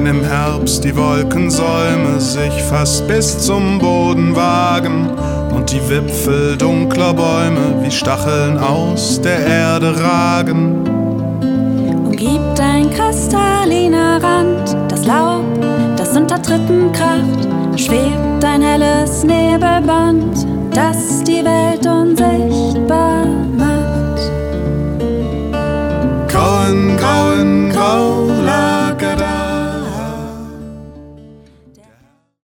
im Herbst die Wolkensäume sich fast bis zum Boden wagen und die Wipfel dunkler Bäume wie Stacheln aus der Erde ragen. Umgibt ein kristalliner Rand das Laub, das unter Tritten kracht, schwebt ein helles Nebelband, das die Welt unsichtbar